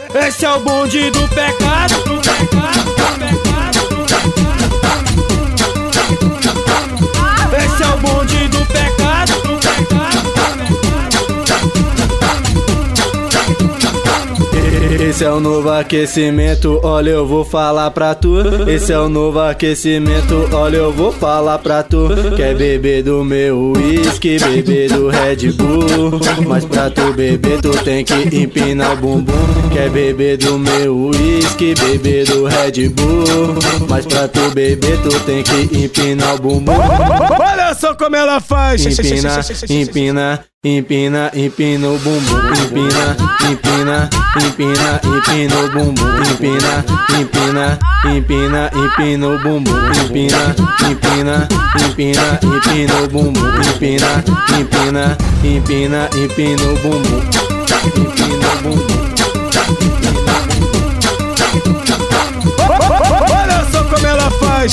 Esse é o bonde do pecado, do pecado, do pecado, do pecado. Esse é o bonde do pecado, do pecado, do pecado. Esse é o novo aquecimento, olha eu vou falar pra tu. Esse é o novo aquecimento, olha eu vou falar pra tu. Quer beber do meu uísque, beber do Red Bull, mas pra tu beber tu tem que empinar o bumbum. Quer beber do meu uísque, beber do Red Bull, mas pra tu beber tu tem que empinar o bumbum. Olha só como ela faz. Empina, empina, empina, empina o bumbum. Empina, empina, empina, empina o bumbum. Empina, empina, empina, empina o bumbum. Empina, empina, empina, empina o bumbum. Empina, empina, empina, empina o bumbum. Empina o bumbum. Olha só como ela faz.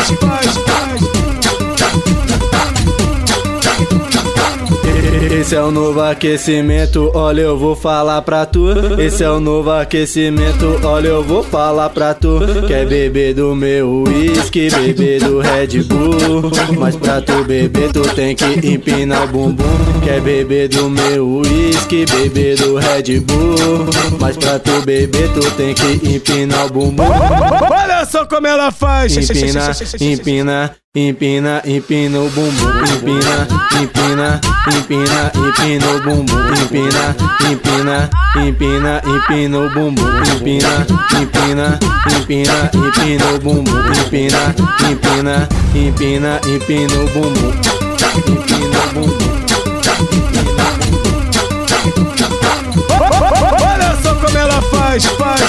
Esse é o novo aquecimento, olha eu vou falar pra tu. Esse é o novo aquecimento, olha eu vou falar pra tu. Quer beber do meu uísque, beber do Red Bull, mas pra tu beber tu tem que empinar o bumbum. Quer beber do meu uísque, beber do Red Bull, mas pra tu beber tu tem que empinar o bumbum. Olha só como ela faz. Empina, empina, empina, empina o bumbum. Empina, empina, empina, empina o bumbum. Empina, empina, empina, empina o bumbum. Empina, empina, empina, empina o bumbum. Empina, empina, empina, empina o bumbum. Empina o bumbum. Olha só como ela faz.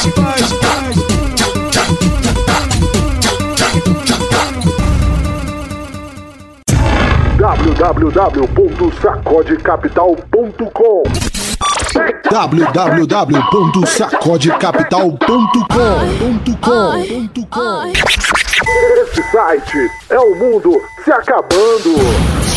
www.sacodecapital.com www.sacodecapital.com Esse site é o mundo se acabando.